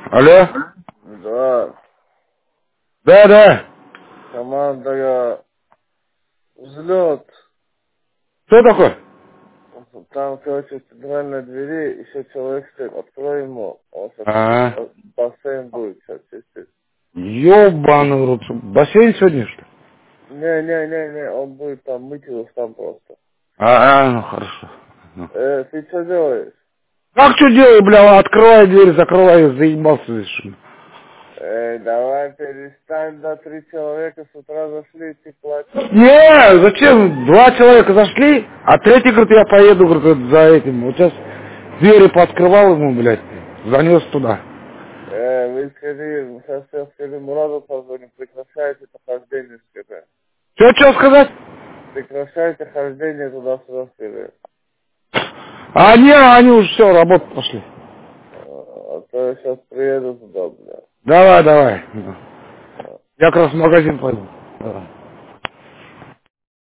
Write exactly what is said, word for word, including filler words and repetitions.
Алло? Да, Да, да. команда взлет. Что такое? Там, короче, в центральной двери еще человек стоит. Открой ему. Он сейчас А, чистит. Бассейн будет сейчас чистить. ёбаный в рот. Бассейн сегодня, что ли? Не-не-не-не, он будет там мыть его сам просто. А, а, ну хорошо. Ну. Э, ты что делаешь? Как что делаю, бля, открывай дверь, закрывай, заебался здесь, что ли? Эй, давай перестань, да, три человека с утра зашли, ты платишь. Не, зачем? Два человека зашли, а третий, говорит, я поеду, говорит, за этим. Вот сейчас двери пооткрывал ему, блядь, занес туда. Э, вы скажи, сейчас я скажи, Мураду позвоним, прекращайте это хождение, скажи. Что, что сказать? Прекращайте хождение туда-сюда, скажи. А не, они уже все, работать пошли. А то я сейчас приеду туда, бля. Давай, давай. А. Я как раз в магазин пойду. Давай.